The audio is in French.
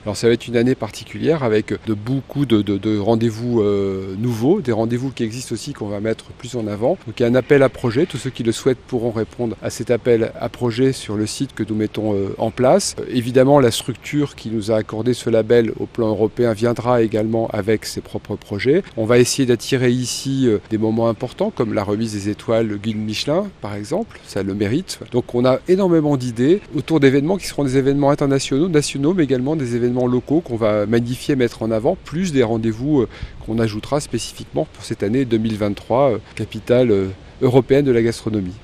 Alors ça va être une année particulière avec beaucoup de rendez-vous nouveaux, des rendez-vous qui existent aussi qu'on va mettre plus en avant. Donc il y a un appel à projet, tous ceux qui le souhaitent pourront répondre à cet appel à projet sur le site que nous mettons en place. Évidemment, la structure qui nous a accordé ce label au plan européen viendra également avec ses propres projets. On va essayer d'attirer ici des moments importants comme la remise des étoiles Guide Michelin par exemple, ça le mérite. Donc on a énormément d'idées autour d'événements qui seront des événements internationaux, nationaux, mais également des événements locaux qu'on va magnifier, mettre en avant, plus des rendez-vous qu'on ajoutera spécifiquement pour cette année 2023, capitale européenne de la gastronomie.